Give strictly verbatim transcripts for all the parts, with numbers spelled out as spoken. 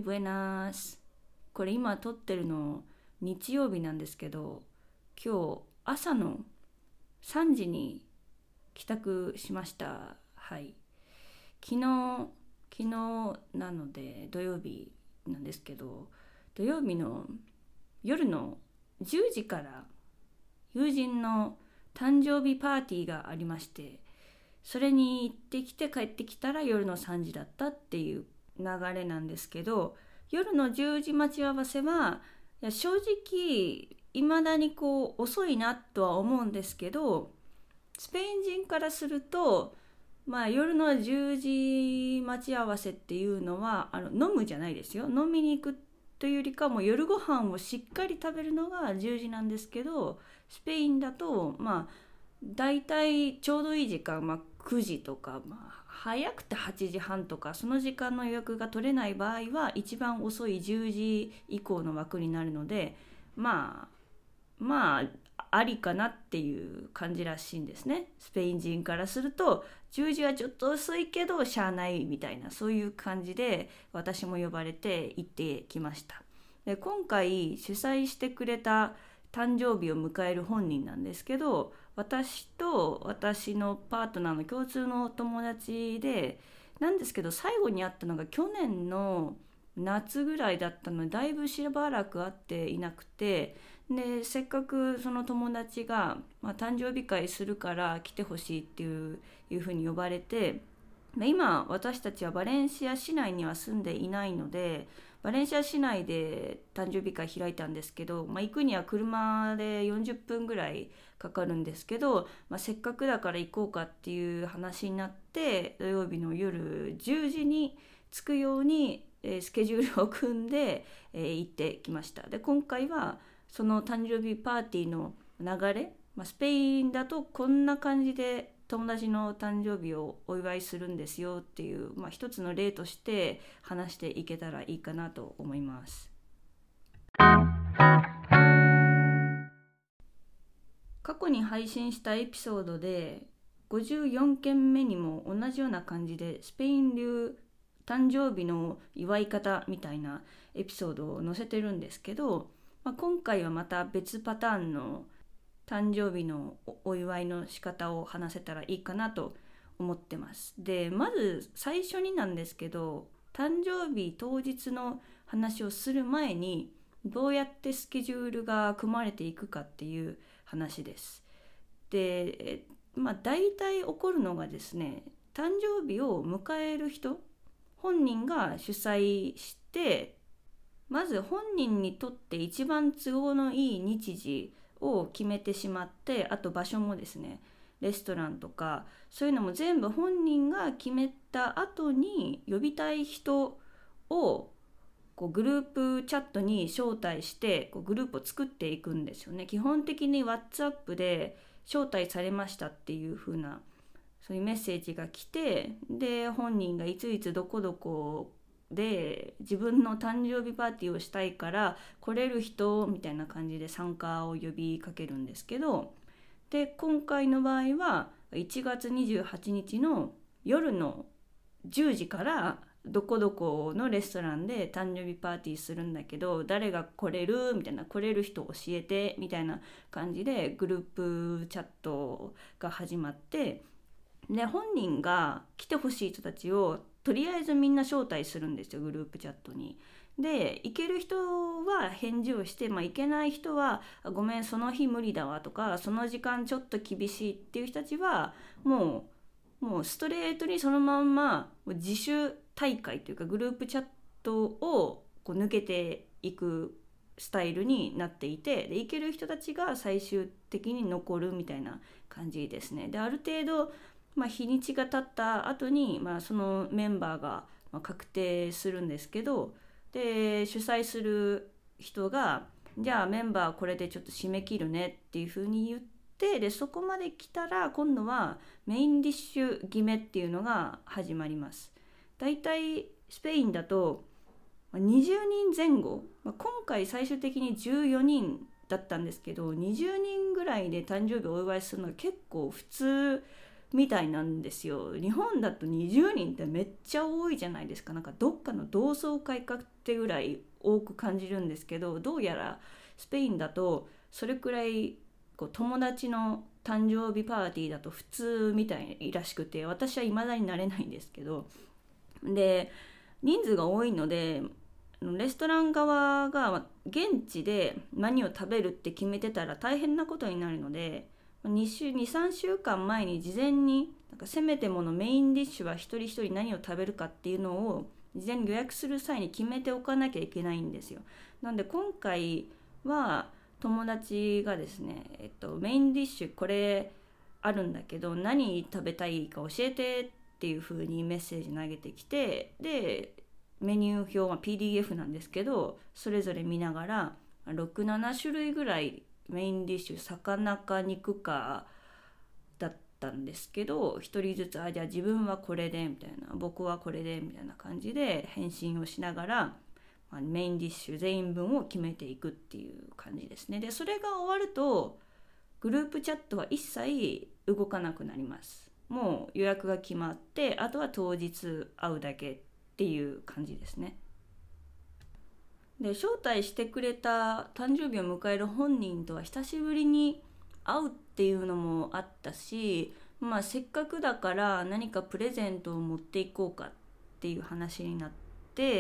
ブエナス。これ今撮ってるの日曜日なんですけど、今日朝のさんじに帰宅しました。はい。昨日、昨日なので土曜日なんですけど、土曜日の夜のじゅうじから友人の誕生日パーティーがありまして、それに行ってきて帰ってきたら夜のさんじだったっていう流れなんですけど、夜のじゅうじ待ち合わせはいや正直いまだにこう遅いなとは思うんですけど、スペイン人からするとまあ夜のじゅうじ待ち合わせっていうのはあの飲むじゃないですよ、飲みに行くというよりかも夜ご飯をしっかり食べるのがじゅうじなんですけど、スペインだとまあだいたいちょうどいい時間、まあ、くじとか、まあ、早くてはちじはんとか、その時間の予約が取れない場合は一番遅いじゅうじ以降の枠になるので、まあまあありかなっていう感じらしいんですね。スペイン人からするとじゅうじはちょっと遅いけどしゃあないみたいな、そういう感じで私も呼ばれて行ってきました。で今回主催してくれた誕生日を迎える本人なんですけど、私と私のパートナーの共通の友達でなんですけど、最後に会ったのが去年の夏ぐらいだったのでだいぶしばらく会っていなくて、でせっかくその友達が、まあ、誕生日会するから来てほしいっていういうふうに呼ばれて、今私たちはバレンシア市内には住んでいないので、バレンシア市内で誕生日会開いたんですけど、まあ、行くには車でよんじゅっぷんぐらいかかるんですけど、まあ、せっかくだから行こうかっていう話になって、土曜日の夜じゅうじに着くように、えースケジュールを組んで、えー行ってきました。で今回はその誕生日パーティーの流れ、まあ、スペインだとこんな感じで友達の誕生日をお祝いするんですよっていう、まあ、一つの例として話していけたらいいかなと思います。過去に配信したエピソードでごじゅうよんけんめにも同じような感じでスペイン流誕生日の祝い方みたいなエピソードを載せてるんですけど、まあ、今回はまた別パターンの誕生日のお祝いの仕方を話せたらいいかなと思ってます。でまず最初になんですけど、誕生日当日の話をする前にどうやってスケジュールが組まれていくかっていう話です。でまあ大体起こるのがですね、誕生日を迎える人本人が主催して、まず本人にとって一番都合のいい日時を決めてしまって、あと場所もですね、レストランとかそういうのも全部本人が決めた後に呼びたい人をこうグループチャットに招待してこうグループを作っていくんですよね。基本的に WhatsApp で招待されましたっていう風なそういうメッセージが来て、で本人がいついつどこどこで自分の誕生日パーティーをしたいから来れる人みたいな感じで参加を呼びかけるんですけど、で今回の場合はいちがつにじゅうはちにちの夜のじゅうじからどこどこのレストランで誕生日パーティーするんだけど誰が来れるみたいな、来れる人教えてみたいな感じでグループチャットが始まって、で本人が来てほしい人たちをとりあえずみんな招待するんですよ、グループチャットに。で行ける人は返事をして、まあ、行けない人はごめんその日無理だわとか、その時間ちょっと厳しいっていう人たちはもうもうストレートにそのまんま自主大会というかグループチャットをこう抜けていくスタイルになっていて、で行ける人たちが最終的に残るみたいな感じですね。である程度まあ、日にちが経った後に、まあ、そのメンバーが確定するんですけど、で主催する人がじゃあメンバーこれでちょっと締め切るねっていうふうに言って、でそこまで来たら今度はメインディッシュ決めっていうのが始まります。だいたいスペインだとにじゅうにんぜん後、まあ、今回最終的にじゅうよにんだったんですけど、にじゅうにんぐらいで誕生日をお祝いするのが結構普通みたいなんですよ。日本だとにじゅうにんってめっちゃ多いじゃないですか。なんかどっかの同窓会かってぐらい多く感じるんですけど、どうやらスペインだとそれくらいこう友達の誕生日パーティーだと普通みたいらしくて、私は未だになれないんですけど、で人数が多いのでレストラン側が現地で何を食べるって決めてたら大変なことになるので、に週にさんしゅうかんまえに事前になんかせめてものメインディッシュは一人一人何を食べるかっていうのを事前に予約する際に決めておかなきゃいけないんですよ。なので今回は友達がですね、えっと、メインディッシュこれあるんだけど何食べたいか教えてっていう風にメッセージ投げてきて、でメニュー表は ピーディーエフ なんですけど、それぞれ見ながらろく、なな種類ぐらいメインディッシュ魚か肉かだったんですけど、一人ずつあじゃあ自分はこれでみたいな、僕はこれでみたいな感じで返信をしながら、まあ、メインディッシュ全員分を決めていくっていう感じですね。でそれが終わるとグループチャットは一切動かなくなります。もう予約が決まって、あとは当日会うだけっていう感じですね。で招待してくれた誕生日を迎える本人とは久しぶりに会うっていうのもあったし、まあせっかくだから何かプレゼントを持っていこうかっていう話になって、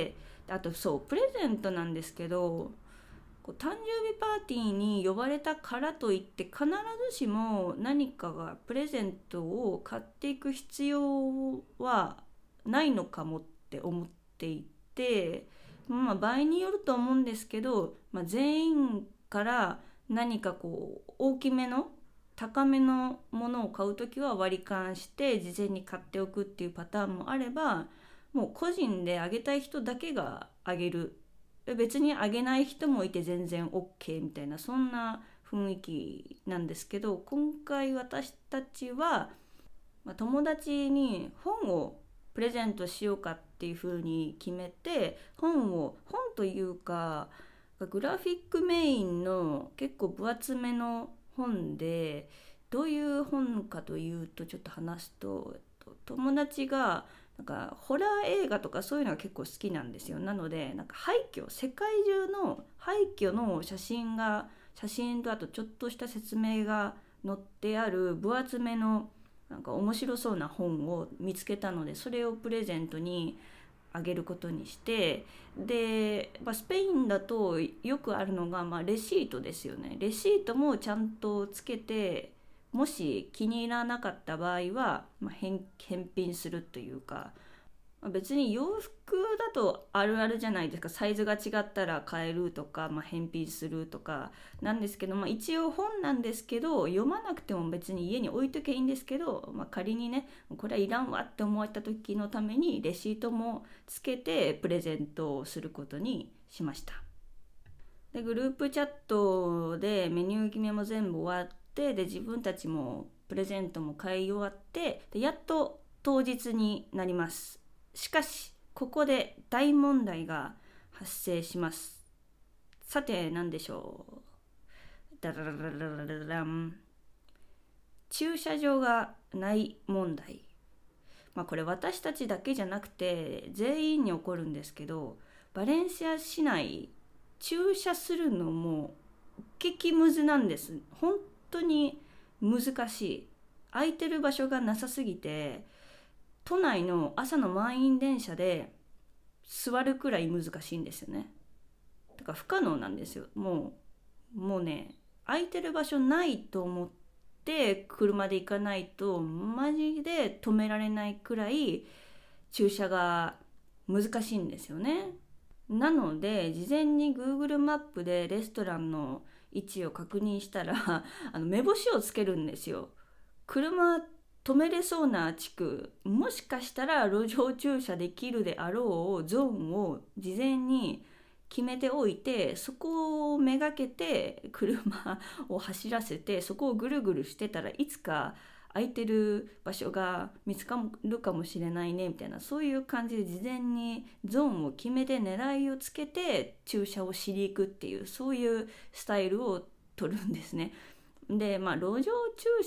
あとそうプレゼントなんですけど、こう誕生日パーティーに呼ばれたからといって必ずしも何かがプレゼントを買っていく必要はないのかもって思っていて、まあ場合によると思うんですけど、まあ、全員から何かこう大きめの高めのものを買うときは割り勘して事前に買っておくっていうパターンもあれば、もう個人であげたい人だけがあげる、別にあげない人もいて全然 OK みたいな、そんな雰囲気なんですけど、今回私たちは、まあ、友達に本をプレゼントしようかっていう風に決めて、本を本というかグラフィックメインの結構分厚めの本で、どういう本かというとちょっと話すと、友達がなんかホラー映画とかそういうのが結構好きなんですよ。なのでなんか廃墟、世界中の廃墟の写真が写真とあとちょっとした説明が載ってある分厚めのなんか面白そうな本を見つけたので、それをプレゼントにあげることにして、で、まあ、スペインだとよくあるのが、まあ、レシートですよね。レシートもちゃんとつけて、もし気に入らなかった場合は、まあ、返, 返品するというか、まあ、別に洋服だとあるあるじゃないですか。サイズが違ったら買えるとか、まあ、返品するとかなんですけど、まあ、一応本なんですけど読まなくても別に家に置いとけばいいんですけど、まあ、仮にねこれはいらんわって思った時のためにレシートもつけてプレゼントをすることにしました。でグループチャットでメニュー決めも全部終わって、で自分たちもプレゼントも買い終わって、でやっと当日になります。しかしここで大問題が発生します。さて何でしょう。ダラララララララン、駐車場がない問題。まあこれ私たちだけじゃなくて全員に起こるんですけど、バレンシア市内駐車するのも激ムズなんです。本当に難しい。空いてる場所がなさすぎて、都内の朝の満員電車で座るくらい難しいんですよね。だから不可能なんですよ。もうもうね、空いてる場所ないと思って車で行かないとマジで止められないくらい駐車が難しいんですよね。なので事前に Google マップでレストランの位置を確認したらあの目星をつけるんですよ。車止めれそうな地区、もしかしたら路上駐車できるであろうゾーンを事前に決めておいて、そこをめがけて車を走らせて、そこをぐるぐるしてたらいつか空いてる場所が見つかるかもしれないねみたいな、そういう感じで事前にゾーンを決めて狙いをつけて駐車をしに行くっていう、そういうスタイルを取るんですね。でまあ路上駐車と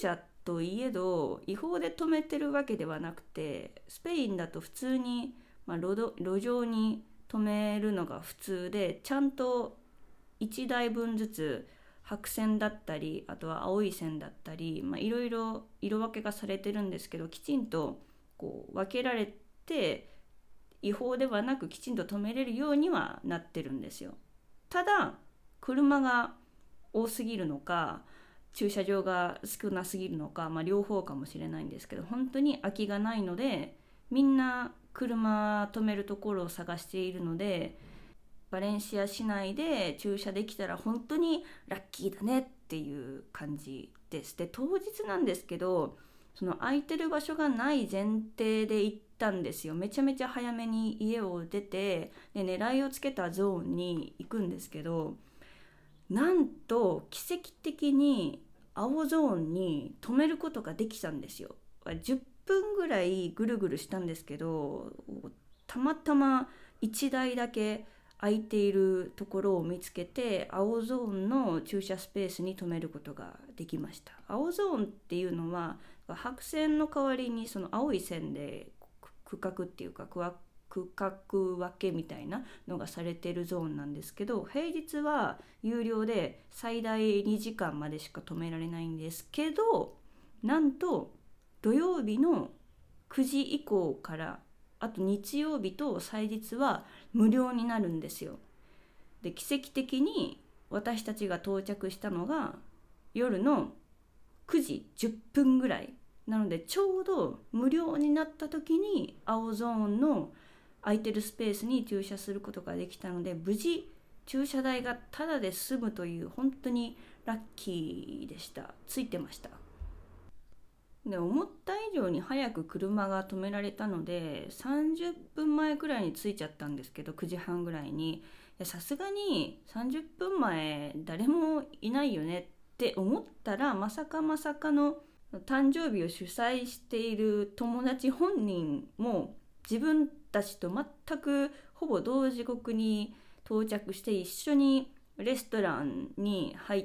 といえど違法で止めてるわけではなくて、スペインだと普通に、まあ、路ど路上に止めるのが普通で、ちゃんといちだいぶんずつ白線だったり、あとは青い線だったり、まあ、いろいろ色分けがされてるんですけど、きちんとこう分けられて違法ではなくきちんと止めれるようにはなってるんですよ。ただ車が多すぎるのか駐車場が少なすぎるのか、まあ、両方かもしれないんですけど、本当に空きがないのでみんな車止めるところを探しているので、バレンシア市内で駐車できたら本当にラッキーだねっていう感じです。で、当日なんですけど、その空いてる場所がない前提で行ったんですよ。めちゃめちゃ早めに家を出て、で狙いをつけたゾーンに行くんですけど、なんと奇跡的に青ゾーンに止めることができたんですよ。じゅっぷんぐらいぐるぐるしたんですけど、たまたまいちだいだけ空いているところを見つけて、青ゾーンの駐車スペースに止めることができました。青ゾーンっていうのは白線の代わりにその青い線で区画っていうか区画区画分けみたいなのがされているゾーンなんですけど、平日は有料で最大にじかんまでしか止められないんですけど、なんと土曜日のくじ以降から、あと日曜日と祭日は無料になるんですよ。で、奇跡的に私たちが到着したのが夜のくじじゅっぷんぐらいなので、ちょうど無料になった時に青ゾーンの空いてるスペースに駐車することができたので、無事駐車代がタダで済むという本当にラッキーでした。ついてました。で、思った以上に早く車が止められたのでさんじゅっぷんまえくらいに着いちゃったんですけど、くじはんぐらいに、さすがにさんじゅっぷんまえ誰もいないよねって思ったら、まさかまさかの誕生日を主催している友達本人も自分たちと全くほぼ同時刻に到着して、一緒にレストランに入って、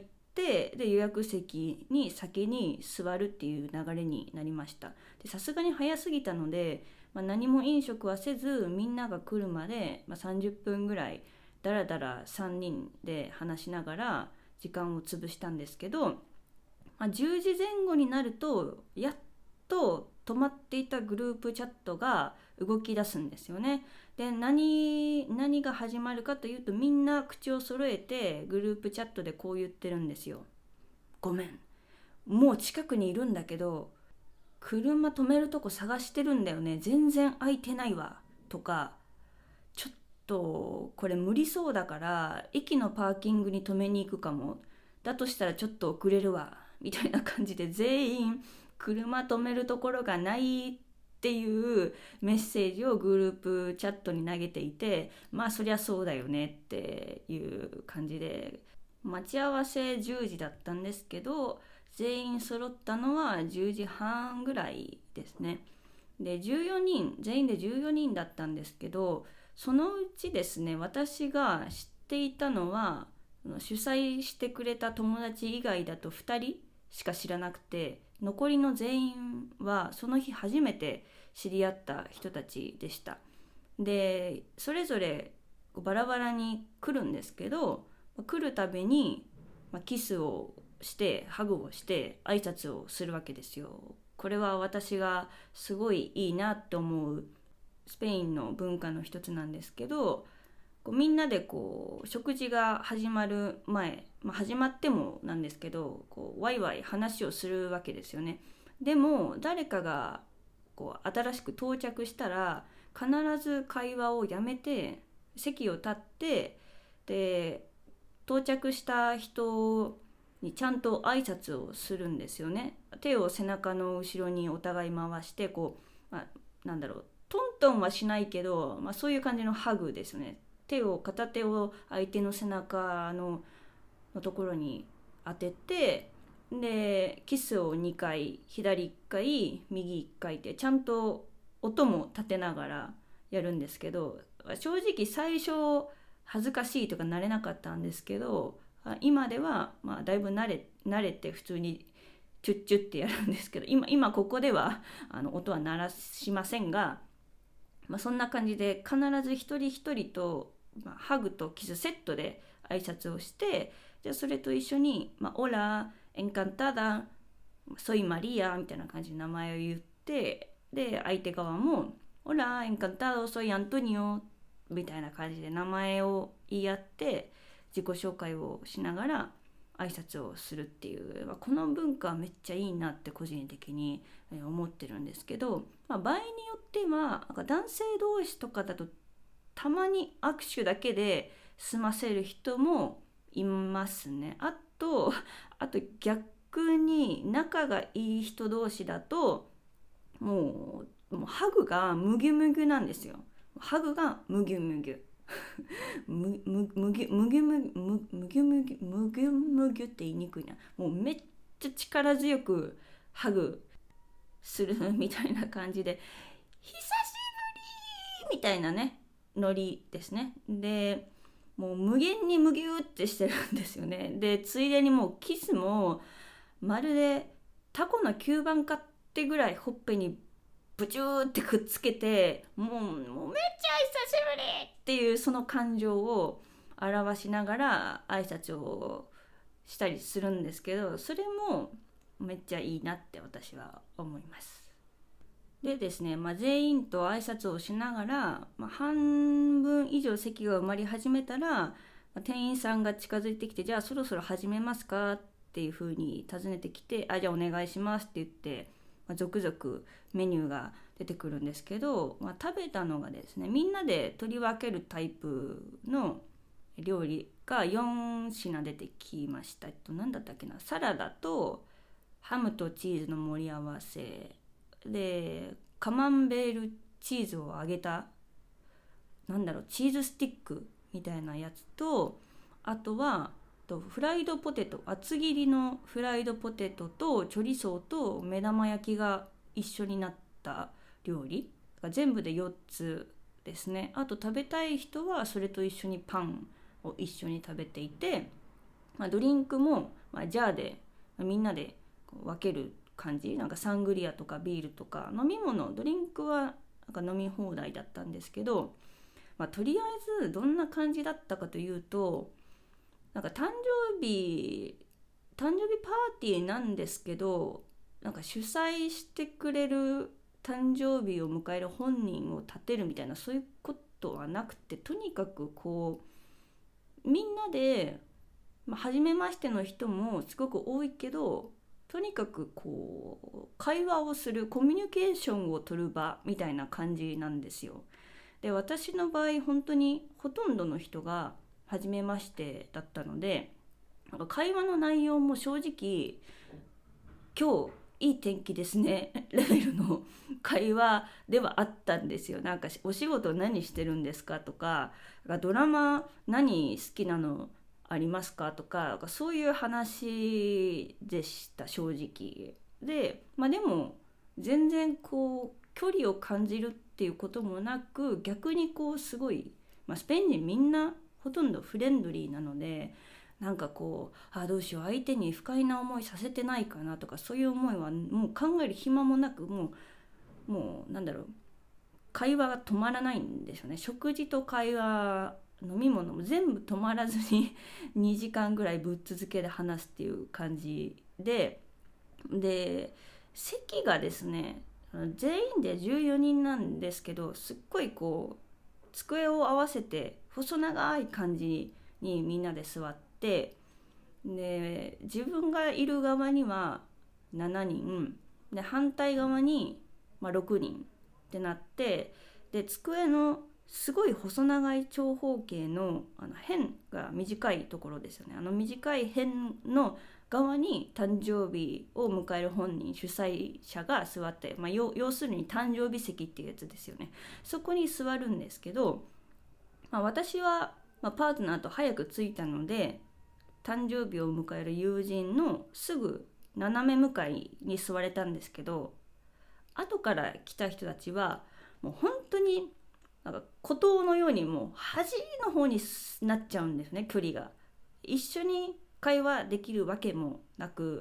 で予約席に先に座るっていう流れになりました。で、さすがに早すぎたので、まあ、何も飲食はせずみんなが来るまで、まあ、さんじゅっぷんぐらいだらだらさんにんで話しながら時間を潰したんですけど、まあ、じゅうじぜん後になるとやっと止まっていたグループチャットが動き出すんですよね。で、何何が始まるかというと、みんな口を揃えてグループチャットでこう言ってるんですよ。ごめん、もう近くにいるんだけど車止めるとこ探してるんだよね、全然空いてないわ、とか、ちょっとこれ無理そうだから駅のパーキングに止めに行くかも、だとしたらちょっと遅れるわ、みたいな感じで全員車止めるところがないっていうメッセージをグループチャットに投げていて、まあそりゃそうだよねっていう感じで、待ち合わせじゅうじだったんですけど全員揃ったのはじゅうじはんぐらいですね。で、じゅうよにん、全員でじゅうよにんだったんですけど、そのうちですね、私が知っていたのは主催してくれた友達以外だとふたりしか知らなくて、残りの全員はその日初めて知り合った人たちでした。で、それぞれバラバラに来るんですけど、来るたびにキスをしてハグをして挨拶をするわけですよ。これは私がすごいいいなって思うスペインの文化の一つなんですけど、こうみんなでこう食事が始まる前、まあ、始まってもなんですけど、こうワイワイ話をするわけですよね。でも誰かがこう新しく到着したら必ず会話をやめて席を立って、で到着した人にちゃんと挨拶をするんですよね。手を背中の後ろにお互い回してこう、まあ、なんだろう、トントンはしないけど、まあ、そういう感じのハグですよね。手を片手を相手の背中 の, のところに当てて、でキスをにかい、左いっかい右いっかいってちゃんと音も立てながらやるんですけど、正直最初恥ずかしいとか慣れなかったんですけど、今ではまあだいぶ慣れ慣れて普通にチュッチュってやるんですけど、今今ここではあの音は鳴らしませんが、まあ、そんな感じで必ず一人一人と、まあ、ハグとキスセットで挨拶をして、じゃあそれと一緒に、まあ、オラ、エンカンタダ、ソイマリアみたいな感じで名前を言って、で相手側もオラ、エンカンタド、ソイアントニオみたいな感じで名前を言い合って自己紹介をしながら挨拶をするっていう、この文化はめっちゃいいなって個人的に思ってるんですけど、まあ、場合によってはなんか男性同士とかだとたまに握手だけで済ませる人もいますね。あとあと逆に仲がいい人同士だともう、もうハグがムギュムギュなんですよ。ハグがムギュムギュむむむぎゅむぎゅむぎゅむぎゅむぎゅむぎゅむぎゅって言いにくいな。もうめっちゃ力強くハグするみたいな感じで、久しぶりみたいなねノリですね。でもう無限にむぎゅってしてるんですよね。でついでにもうキスもまるでタコの吸盤買ってぐらいほっぺにブチューってくっつけて、もう、もうめっちゃ久しぶりっていうその感情を表しながら挨拶をしたりするんですけど、それもめっちゃいいなって私は思います。でですね、まあ、全員と挨拶をしながら、まあ、半分以上席が埋まり始めたら、まあ、店員さんが近づいてきて、じゃあそろそろ始めますかっていう風に尋ねてきて、あ、じゃあお願いしますって言って、まあ、続々メニューが出てくるんですけど、まあ、食べたのがですね、みんなで取り分けるタイプの料理がよん品出てきました。えっと何だったっけな、サラダとハムとチーズの盛り合わせで、カマンベールチーズを揚げたなんだろうチーズスティックみたいなやつと、あとはとフライドポテト、厚切りのフライドポテトとチョリソーと目玉焼きが一緒になった料理が全部でよっつですね。あと食べたい人はそれと一緒にパンを一緒に食べていて、まあ、ドリンクも、まあ、ジャーで、まあ、みんなで分ける感じ、なんかサングリアとかビールとか飲み物、ドリンクはなんか飲み放題だったんですけど、まあ、とりあえずどんな感じだったかというと、なんか誕生日誕生日パーティーなんですけど、なんか主催してくれる誕生日を迎える本人を立てるみたいな、そういうことはなくて、とにかくこうみんなで、まあ、初めましての人もすごく多いけど、とにかくこう会話をする、コミュニケーションを取る場みたいな感じなんですよ。で私の場合本当にほとんどの人が初めましてだったので、なんか会話の内容も正直今日いい天気ですねレベルの会話ではあったんですよ。なんかお仕事何してるんですかとか、ドラマ何好きなのありますかとか、そういう話でした正直で。まあでも全然こう距離を感じるっていうこともなく、逆にこうすごい、まあ、スペイン人みんなほとんどフレンドリーなので、なんかこうあどうしよう相手に不快な思いさせてないかなとか、そういう思いはもう考える暇もなく、もうもうなんだろう会話が止まらないんですよね。食事と会話、飲み物も全部止まらずににじかんぐらいぶっ続けで話すっていう感じで、で席がですね全員でじゅうよにんなんですけど、すっごいこう机を合わせて細長い感じにみんなで座って、で自分がいる側にはしちにんで、反対側にまあろくにんってなって、で机のすごい細長い長方形のあの辺が短いところですよね。あの短い辺の側に誕生日を迎える本人、主催者が座って、まあ、要, 要するに誕生日席っていうやつですよね。そこに座るんですけど、まあ、私は、まあ、パートナーと早く着いたので、誕生日を迎える友人のすぐ斜め向かいに座れたんですけど、後から来た人たちはもう本当になんか孤島のようにもう端の方になっちゃうんですね、距離が。一緒に会話できるわけもなく、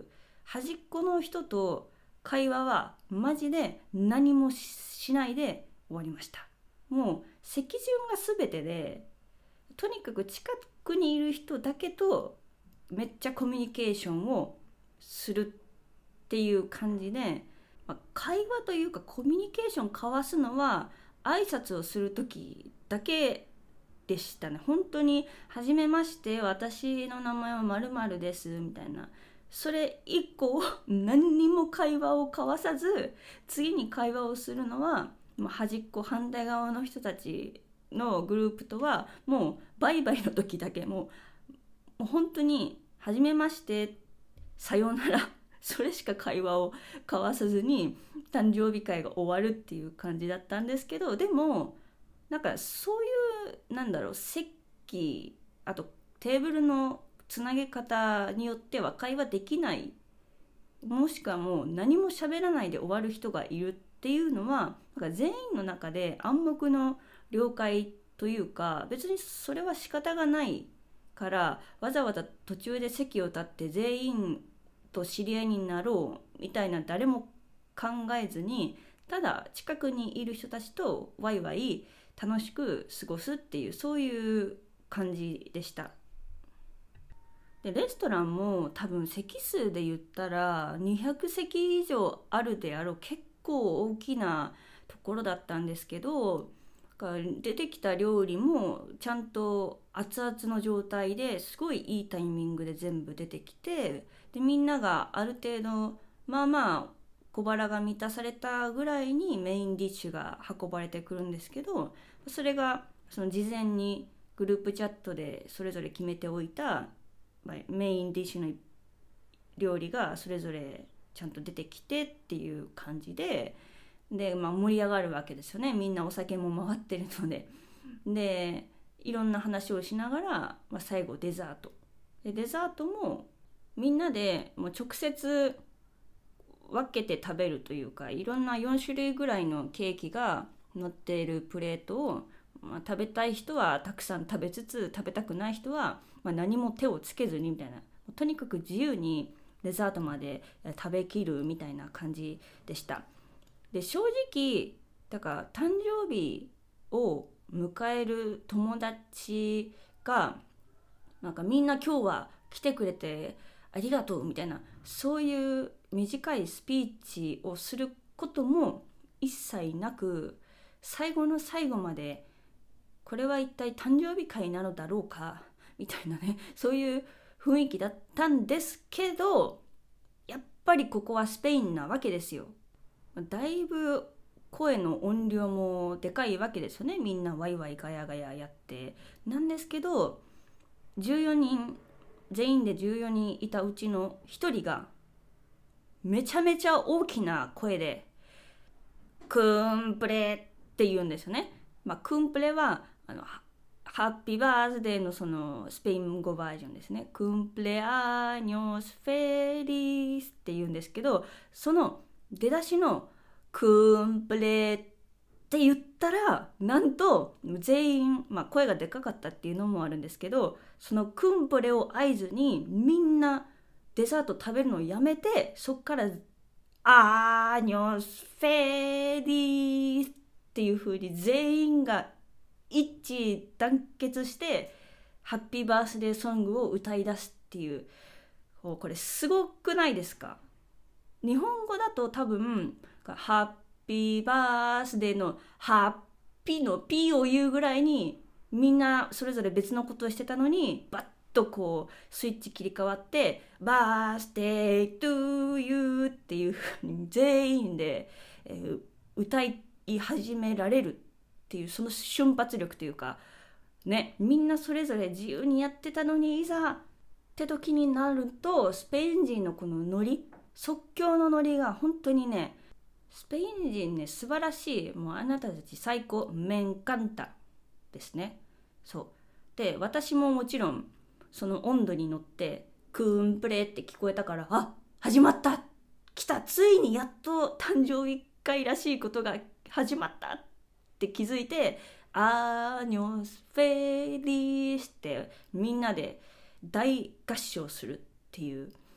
端っこの人と会話はマジで何もしないで終わりました。もう席順が全てで、とにかく近くにいる人だけとめっちゃコミュニケーションをするっていう感じで、まあ、会話というかコミュニケーション交わすのは挨拶をする時だけでしたね。本当に初めまして、私の名前は〇〇ですみたいな、それ以降何にも会話を交わさず、次に会話をするのはもう端っこ反対側の人たちのグループとはもうバイバイの時だけ、もう、もう本当に初めましてさようならそれしか会話を交わさずに誕生日会が終わるっていう感じだったんですけど、でもなんかそういうなんだろう、席、あとテーブルのつなげ方によっては会話できない、もしくはもう何も喋らないで終わる人がいるっていうのは、なんか全員の中で暗黙の了解というか、別にそれは仕方がないからわざわざ途中で席を立って全員と知り合いになろうみたいな誰も考えずに、ただ近くにいる人たちとワイワイ楽しく過ごすっていう、そういう感じでした。でレストランも多分席数で言ったらにひゃくせき以上あるであろう結構大きなところだったんですけど、出てきた料理もちゃんと熱々の状態ですごいいいタイミングで全部出てきて、でみんながある程度まあまあ小腹が満たされたぐらいにメインディッシュが運ばれてくるんですけど、それがその事前にグループチャットでそれぞれ決めておいたメインディッシュの料理がそれぞれちゃんと出てきてっていう感じで、で、まあ、盛り上がるわけですよね。みんなお酒も回ってるので。でいろんな話をしながら、まあ、最後デザートでデザートもみんなでもう直接分けて食べるというか、いろんなよん種類ぐらいのケーキが乗っているプレートを、まあ、食べたい人はたくさん食べつつ、食べたくない人は、まあ、何も手をつけずにみたいな、とにかく自由にデザートまで食べきるみたいな感じでした。で正直だから誕生日を迎える友達がなんかみんな今日は来てくれてありがとうみたいな、そういう短いスピーチをすることも一切なく、最後の最後までこれは一体誕生日会なのだろうかみたいなね、そういう雰囲気だったんですけど、やっぱりここはスペインなわけですよ。だいぶ声の音量もでかいわけですよね。みんなワイワイガヤガヤやってなんですけど、じゅうよにん全員でじゅうよにんいたうちのひとりがめちゃめちゃ大きな声でクンプレって言うんですよね。まあ、クンプレはあのハッピーバースデーのそのスペイン語バージョンですね。クンプレアニョスフェリスって言うんですけど、その出だしのクンプレって言ったらなんと全員、まあ、声がでかかったっていうのもあるんですけど、そのクンプレを合図にみんなデザート食べるのをやめて、そっからアーニョスフェリスっていう風に全員が一致団結してハッピーバースデーソングを歌い出すっていう、これすごくないですか？日本語だと多分ハッピーバースデーのハッピーの P を言うぐらいにみんなそれぞれ別のことをしてたのに、バッとこうスイッチ切り替わってバースデートゥーユーっていう風に全員で、えー、歌い始められるっていう、その瞬発力というかね、みんなそれぞれ自由にやってたのに、いざって時になるとスペイン人のこのノリ、即興のノリが本当にね、スペイン人ね素晴らしい、もうあなたたち最高、メンカンタですね。そうで私ももちろんその温度に乗ってクーンプレって聞こえたから、あ、始まった、来た、ついにやっと誕生日会らしいことが始まったって気づいて、アーニョスフェリーしてみんなで大合唱するっていう、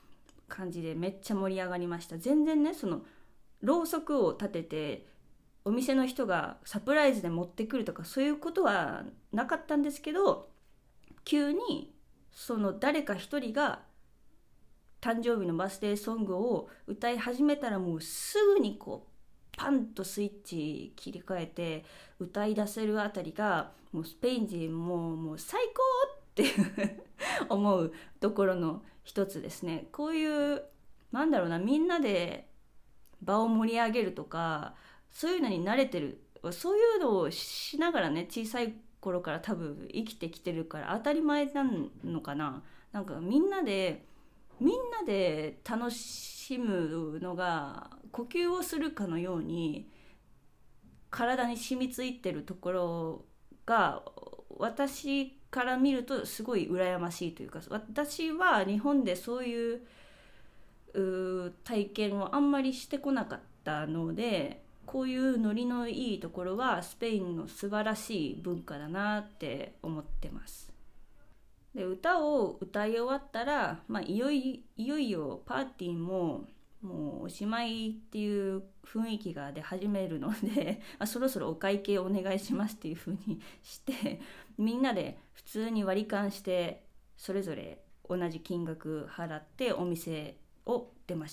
感じでめっちゃ盛り上がりました。全然ね、そのろうそくを立ててお店の人がサプライズで持ってくるとかそういうことはなかったんですけど、急にその誰か一人が誕生日のバースデーソングを歌い始めたら、もうすぐにこうパンとスイッチ切り替えて歌い出せるあたりが、もうスペイン人ももう最高って思うところの一つですね。こういうなんだろうな、みんなで場を盛り上げるとかそういうのに慣れてる、そういうのをしながらね、小さい頃から多分生きてきてるから当たり前なのかな。なんかみんなでみんなで楽しむのが呼吸をするかのように体に染みついてるところが、私から見るとすごい羨ましいというか、私は日本でそういうう体験をあんまりしてこなかったので、こういうノリのいいところはスペインの素晴らしい文化だなって思ってます。で、歌を歌い終わったら、まあ、いよいいよいよパーティーももうおしまいっていう雰囲気が出始めるのでまあ、そろそろお会計お願いしますっていう風にしてみんなで普通に割り勘してそれぞれ同じ金額払ってお店を出ました。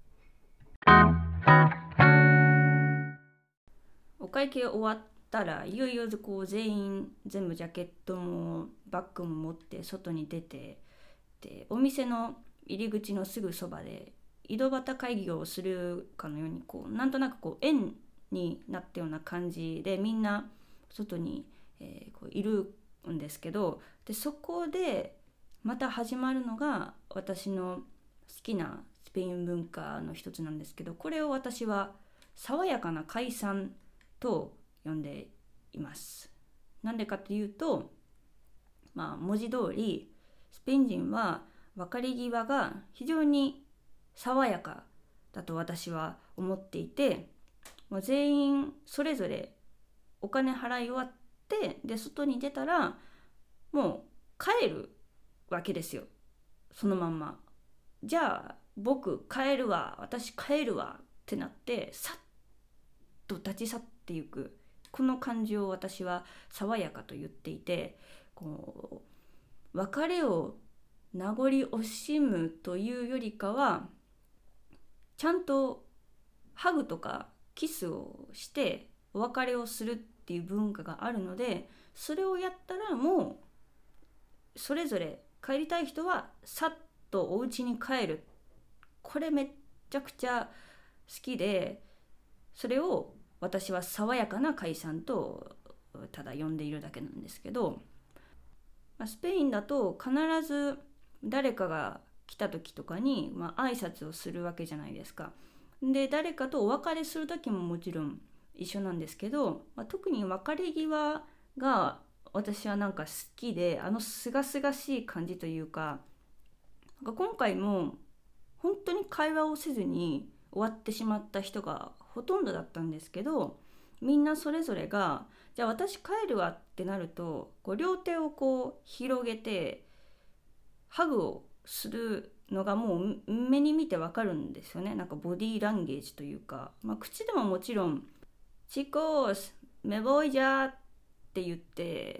お会計終わったらいよいよこう全員全部ジャケットもバッグも持って外に出て、でお店の入り口のすぐそばで井戸端会議をするかのように、こうなんとなくこう円になったような感じでみんな外に、えー、こういるんですけど、でそこでまた始まるのが私の好きなスペイン文化の一つなんですけど、これを私は爽やかな解散と呼んでいます。なんでかというと、まあ文字通りスペイン人は別れ際が非常に爽やかだと私は思っていて、もう全員それぞれお金払い終わって、で外に出たらもう帰るわけですよ、そのまんま。じゃあ僕帰るわ、私帰るわってなってさっと立ち去っていく、この感じを私は爽やかと言っていて、こう別れを名残惜しむというよりかはちゃんとハグとかキスをしてお別れをするっていう文化があるので、それをやったらもうそれぞれ帰りたい人はさっとお家に帰る。これめっちゃくちゃ好きで、それを私は爽やかな解散とただ呼んでいるだけなんですけど、スペインだと必ず誰かが来た時とかに、まあ、挨拶をするわけじゃないですか。で誰かとお別れする時ももちろん一緒なんですけど、まあ、特に別れ際が私はなんか好きで、あのすがすがしい感じというか、なんか今回も本当に会話をせずに終わってしまった人がほとんどだったんですけど、みんなそれぞれがじゃあ私帰るわってなると、こう両手をこう広げてハグをするのがもう目に見てわかるんですよね。なんかボディーランゲージというか、まあ、口でももちろんチコスメボイジャーって言って、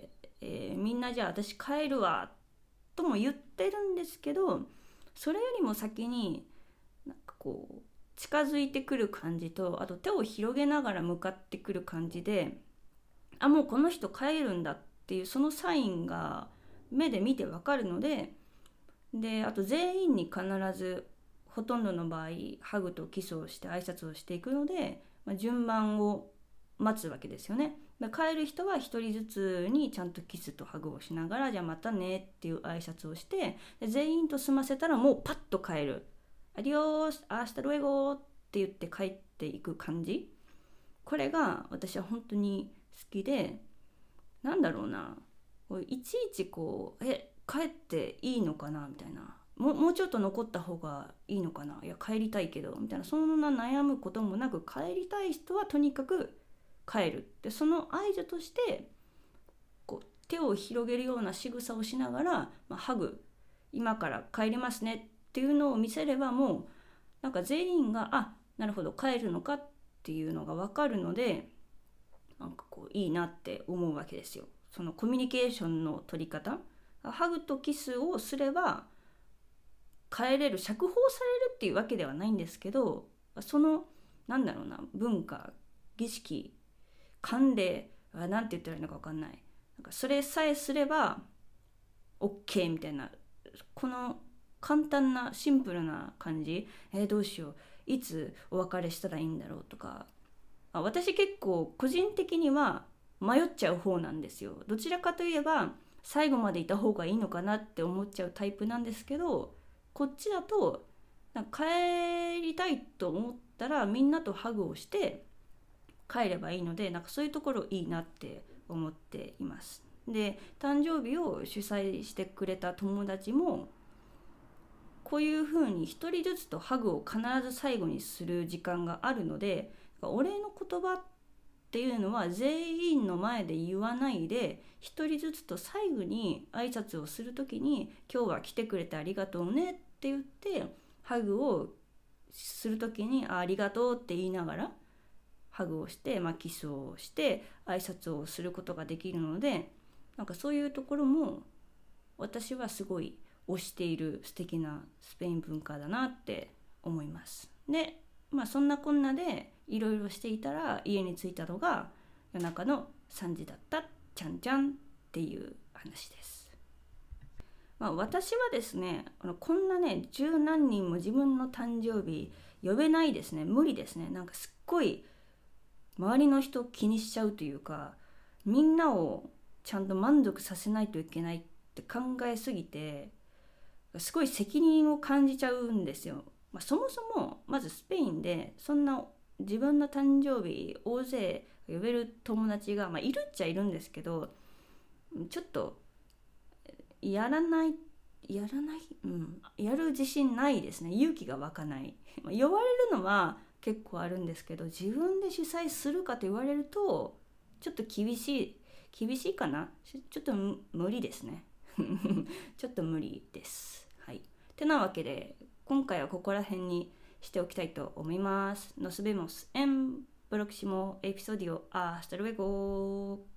えー、みんなじゃあ私帰るわとも言ってるんですけど、それよりも先になんかこう近づいてくる感じと、あと手を広げながら向かってくる感じで、あもうこの人帰るんだっていうそのサインが目で見てわかるので、であと全員に必ずほとんどの場合ハグとキスをして挨拶をしていくので、まあ、順番を待つわけですよね。帰る人は一人ずつにちゃんとキスとハグをしながら、じゃあまたねっていう挨拶をして、で全員と済ませたらもうパッと帰る、アディオスアスタルエゴって言って帰っていく感じ、これが私は本当に好きで、なんだろうな、いちいちこうえ帰っていいのかなみたいな、も, もうちょっと残った方がいいのかな、いや帰りたいけどみたいな、そんな悩むこともなく、帰りたい人はとにかく帰る。でその合図としてこう手を広げるような仕草をしながら、まあ、ハグ、今から帰りますねっていうのを見せれば、もうなんか全員があなるほど帰るのかっていうのが分かるので、なんかこういいなって思うわけですよ。そのコミュニケーションの取り方、ハグとキスをすれば帰れる、釈放されるっていうわけではないんですけど、そのなんだろうな、文化、儀式、慣例、あなんて言ったらいいのか分かんない、なんかそれさえすれば OK みたいな、この簡単なシンプルな感じ、えー、どうしよう、いつお別れしたらいいんだろうとか、あ私結構個人的には迷っちゃう方なんですよ。どちらかといえば最後までいた方がいいのかなって思っちゃうタイプなんですけど、こっちだとなんか帰りたいと思ったらみんなとハグをして帰ればいいので、なんかそういうところいいなって思っています。で、誕生日を主催してくれた友達もこういう風に一人ずつとハグを必ず最後にする時間があるので、お礼の言葉っていうのは全員の前で言わないで、一人ずつと最後に挨拶をするときに今日は来てくれてありがとうねって言ってハグをするときに あ, ありがとうって言いながらハグをして、まあ、キスをして挨拶をすることができるので、なんかそういうところも私はすごい推している素敵なスペイン文化だなって思います。で、まあそんなこんなでいろいろしていたら家に着いたのが夜中のさんじだったちゃんちゃんっていう話です。まあ、私はですね、こんなね十何人も自分の誕生日呼べないですね。無理ですね。なんかすっごい周りの人を気にしちゃうというか、みんなをちゃんと満足させないといけないって考えすぎて、すごい責任を感じちゃうんですよ。まあ、そもそもまずスペインでそんな自分の誕生日大勢呼べる友達が、まあ、いるっちゃいるんですけど、ちょっとやらないやらない、うん、やる自信ないですね。勇気が湧かない。呼ばれるのは結構あるんですけど、自分で主催するかと言われるとちょっと厳しい厳しいかな、ちょっと無理ですねちょっと無理です。はい。てなわけで今回はここら辺にしておきたいと思います。Nos vemos en próximo episodio. Hasta luego.